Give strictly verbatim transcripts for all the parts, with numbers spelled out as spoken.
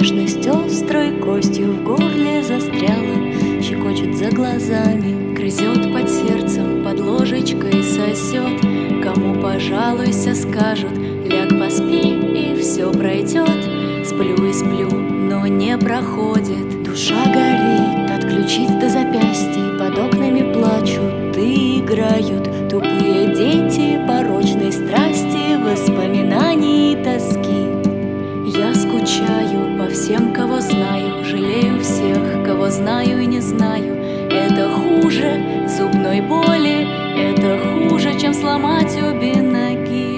Нежность острой костью в горле застряла, щекочет за глазами, грызет под сердцем, под ложечкой сосет. Кому пожалуйся, скажут: ляг, поспи, и все пройдет. Сплю и сплю, но не проходит. Душа горит от ключиц до запястий, под окнами плачут и играют тупые дети порочной страсти, воспоминаний и тоски. Я скучаю по всем, кого знаю, жалею всех, кого знаю и не знаю. Это хуже зубной боли, это хуже, чем сломать обе ноги.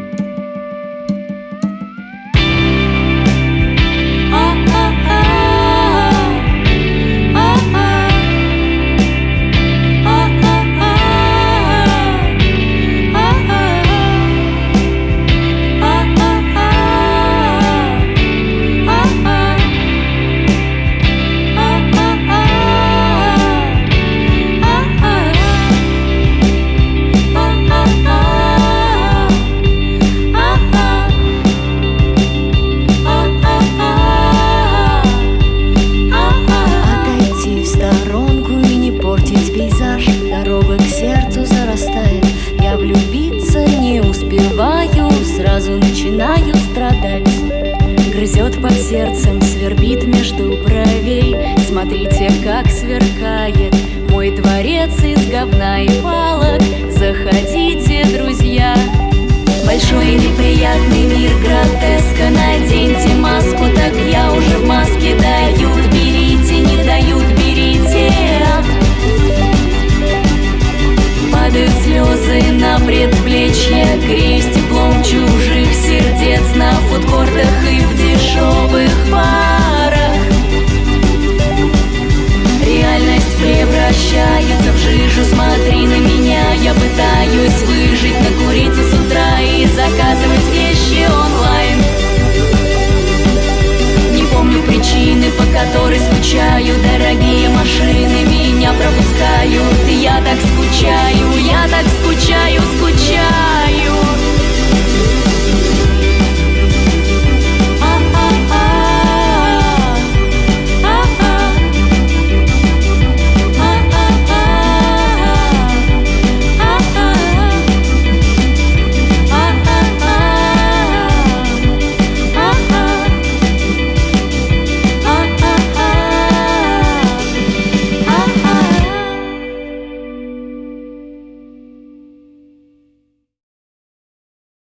Дорога к сердцу зарастает, я влюбиться не успеваю, сразу начинаю страдать. Грызет под сердцем, свербит между бровей. Смотрите, как сверкает мой дворец из говна и палок. Заходите, друзья. Большой неприятный мир гротеска. Наденьте маску, так я уже в маске. Дают, берите, не дают, берите. Падают слезы на предплечье.